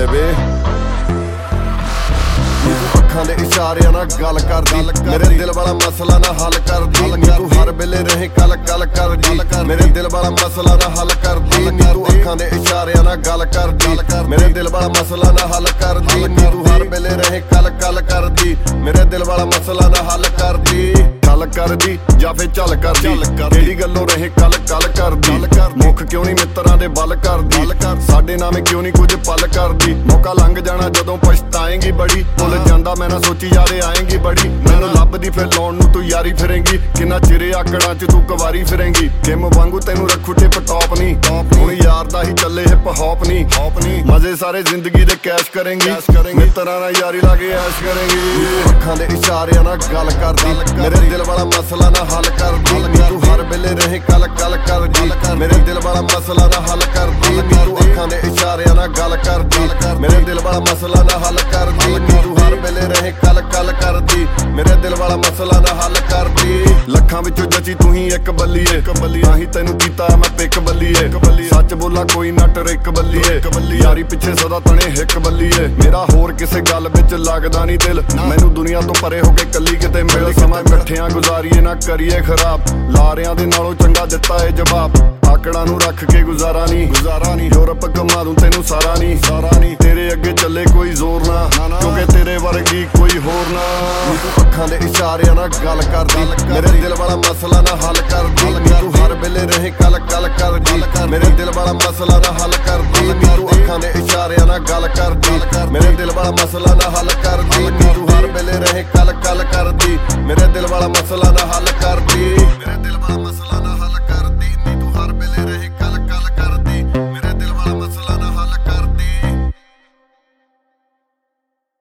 baby ਅੱਖਾਂ ਦੇ ਇਸ਼ਾਰਿਆਂ ਨਾਲ ਗੱਲ ਕਰਦੀ ਮੇਰੇ ਦਿਲ ਵਾਲਾ ਮਸਲਾ ਨਾ ਹੱਲ ਕਰਦੀ ਤੂੰ ਹਰ ਵੇਲੇ ਰਹੇ ਕਲ ਕਰਦੀ ਮੇਰੇ ਦਿਲ ਵਾਲਾ ਮਸਲਾ ਨਾ ਹੱਲ ਕਰਦੀ ਤੂੰ ਅੱਖਾਂ ਦੇ ਇਸ਼ਾਰਿਆਂ ਨਾਲ ਗੱਲ ਕਰਦੀ ਮੇਰੇ ਦਿਲ ਵਾਲਾ ਮਸਲਾ ਨਾ ਹੱਲ ਕਰਦੀ ਤੂੰ ਹਰ ਵੇਲੇ ਰਹੇ ਕਲ ਕਰਦੀ ਮੇਰੇ ਦਿਲ ਵਾਲਾ ਮਸਲਾ ਨਾ ਹੱਲ ਕਰਦੀ ਗੱਲ ਕਰਦੀ ਜਾਂ ਫੇ ਚੱਲ ਕਰਦੀ ਕਿਹੜੀ ਗੱਲੋਂ ਰਹੇ ਕਲ ਕਰਦੀ ਮੁੱਖ ਕਿਉਂ ਨਹੀਂ ਮਿੱਤਰਾਂ ਦੇ ਬਲ ਕਰਦੀ ਸਾਡੇ ਨਾਮੇ ਕਿਉਂ ਨਹੀਂ ਕੁਝ ਪਲ ਕਰਦੀ ਮੌਕਾ ਲੰਘ ਜਾਣਾ ਜਦੋਂ ਪਛਤਾਏਂਗੀ ਬੜੀ ਭੁੱਲ ਜਾਂਦਾ ਮੈਂ ਨਾ ਸੋਚੀ ਯਾਰੇ ਆਏਂਗੀ ਬੜੀ ਮੈਨੂੰ ਲੱਭਦੀ ਫਿਰ ਲਾਉਣ ਨੂੰ ਤੂੰ ਯਾਰੀ ਫਿਰੇਂਗੀ ਕਿੰਨਾ ਚਿਰੇ ਆਕੜਾਂ ਚ ਤੂੰ ਕਵਾਰੀ ਫਿਰੇਂਗੀ ਕਿਮ ਵਾਂਗੂ ਤੈਨੂੰ ਰੱਖੂ ਟਿਪ ਟੌਪ ਨਹੀਂ ਹੁਣ ਯਾਰ ਦਾ ਹੀ ਚੱਲੇ ਹਿਪ ਹੌਪ ਨਹੀਂ ਮਜ਼ੇ ਸਾਰੇ ਜ਼ਿੰਦਗੀ ਦੇ ਕੈਸ਼ ਕਰੇਂਗੀ ਮਿੱਤਰਾਂ ਨਾਲ ਯਾਰੀ ਲਾ ਕੇ ਐਸ਼ ਕਰੇਂਗੀ ਅੱਖਾਂ ਦੇ ਇਸ਼ਾਰਿਆਂ ਨਾਲ ਗੱਲ ਕਰਦੀ ਮੇਰੇ ਦਿਲ ਵਾਲਾ ਮਸਲਾ ਨਾ ਹੱਲ ਕਰਦੀ ਤੂੰ ਹਰ ਵੇਲੇ ਰਹੇ ਕਲ ਕਰਦੀ ਮੇਰੇ ਦਿਲ ਵਾਲਾ ਮਸਲਾ ਨਾ ਹੱਲ ਕਰਦੀ ਤੂੰ ਅੱਖਾਂ ਦੇ ਇਸ਼ਾਰਿਆਂ ਨਾਲ ਗੱਲ ਕਰਦੀ ਮੇਰੇ ਦਿਲ ਵਾਲਾ ਮਸਲਾ ਨਾ ਹੱਲ ਕਰਦੀ ਤੂੰ ਹਰ ਵੇਲੇ ਰਹੇ ਕਲ ਕਰਦੀ ਮੇਰੇ ਦਿਲ ਵਾਲਾ ਮਸਲਾ ਨਾ ਹੱਲ ਕਰਦੀ ਲੱਖਾਂ ਵਿੱਚੋਂ ਜੱਜੀ ਤੂੰ ਹੀ ਇੱਕ ਬੱਲੀਏ ਤਾਂ ਹੀ ਤੈਨੂੰ ਕੀਤਾ ਮੈਂ ਪਿੱਕ ਬੱਲੀਏ ਸੱਚ ਬੋਲਾਂ ਕੋਈ ਨਾ ਟਰਿਕ ਬੱਲੀਏ ਯਾਰੀ ਪਿੱਛੇ ਸਦਾ ਤਣੇ ਹਿੱਕ ਬੱਲੀਏ ਮੇਰਾ ਹੋਰ ਕਿਸੇ ਗੱਲ ਵਿੱਚ ਲੱਗਦਾ ਨਹੀਂ ਦਿਲ ਮੈਨੂੰ ਦੁਨੀਆ ਤੋਂ ਪਰੇ ਹੋ ਕੇ ਕੱਲੀ ਕਿਤੇ ਮਿਲ ਸਮਾਂ ਇਕੱਠਿਆਂ ਗੁਜ਼ਾਰੀਏ ਨਾ ਕਰੀਏ ਖਰਾਬ ਲਾਰਿਆਂ ਦੇ ਨਾਲੋਂ ਚੰਗਾ ਦਿੱਤਾ ਏ ਜਵਾਬ ਆਕੜਾਂ ਨੂੰ ਰੱਖ ਕੇ ਗੁਜ਼ਾਰਾ ਨਹੀਂ ਯੂਰਪ ਘੁਮਾ ਦੂੰ ਤੈਨੂੰ ਸਾਰਾ ਨਹੀਂ ਤੇਰੇ ਅੱਗੇ ਚੱਲੇ ਕੋਈ ਜ਼ੋਰ ਨਾ ਕਿਉਂਕਿ ਤੇਰੇ ਵਰਗੀ ਕੋਈ ਹੋਰ ਨਾ ਤੂੰ ਅੱਖਾਂ ਦੇ ਇਸ਼ਾਰਿਆਂ ਨਾਲ ਗੱਲ ਕਰਦੀ ਮੇਰੇ ਦਿਲ ਵਾਲਾ ਮਸਲਾ ਨਾ ਹੱਲ ਕਰਦੀ ਤੂੰ ਹਰ ਵੇਲੇ ਰਹੇ ਕਲ ਕਰਦੀ ਮੇਰੇ ਦਿਲ ਵਾਲਾ ਮਸਲਾ ਨਾ ਹੱਲ ਕਰਦੀ ਤੂੰ ਅੱਖਾਂ ਦੇ ਇਸ਼ਾਰਿਆਂ ਨਾਲ ਗੱਲ ਕਰਦੀ ਮੇਰੇ ਦਿਲ ਵਾਲਾ ਮਸਲਾ ਨਾ ਹੱਲ ਕਰਦੀ ਤੂੰ ਹਰ ਵੇਲੇ ਰਹੇ ਕਲ ਕਰਦੀ ਮੇਰੇ ਦਿਲ ਵਾਲਾ ਮਸਲਾ